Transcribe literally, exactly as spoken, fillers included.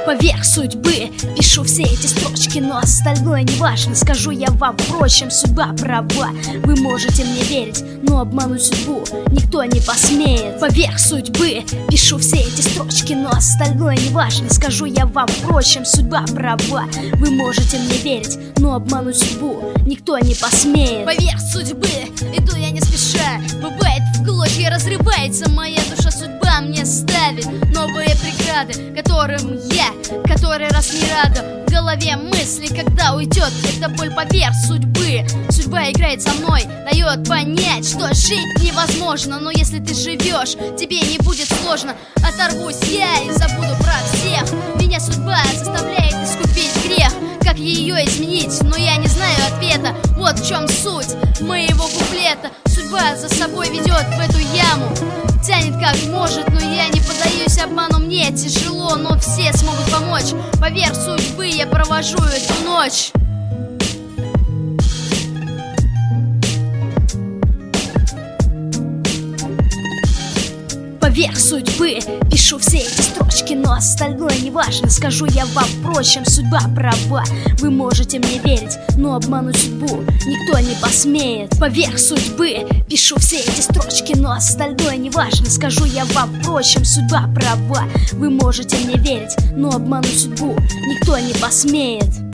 Поверх судьбы пишу все эти строчки, но остальное не важно. Скажу я вам, впрочем, судьба права. Вы можете мне верить, но обмануть судьбу никто не посмеет. Поверх судьбы пишу все эти строчки, но остальное не важно. Скажу я вам, впрочем, судьба права. Вы можете мне верить, но обмануть судьбу никто не посмеет. Поверх судьбы иду я не спеша. Бывает, в клочья разрывается моя душа. Судьба мне ставит новые преграды, которым я который раз не рада. В голове мысли, когда уйдет эта боль. Поверх судьбы судьба играет со мной, дает понять, что жить невозможно. Но если ты живешь, тебе не будет сложно. Оторвусь я и забуду про всех. Меня судьба заставляет искупить грех. Как ее изменить, но я не знаю ответа. Вот в чем суть моего куплета. Судьба за собой ведет в эту яму, тянет как может, но я не поддаюсь обману. Мне тяжело, но все смогут помочь. Поверх судьбы я провожу эту ночь. Поверх судьбы пишу все эти строчки, но остальное не важно. Скажу я вам, впрочем, судьба права. Вы можете мне верить, но обмануть судьбу никто не посмеет. Поверх судьбы пишу все эти строчки, но остальное не важно. Скажу я вам, впрочем, судьба права. Вы можете мне верить, но обмануть судьбу никто не посмеет.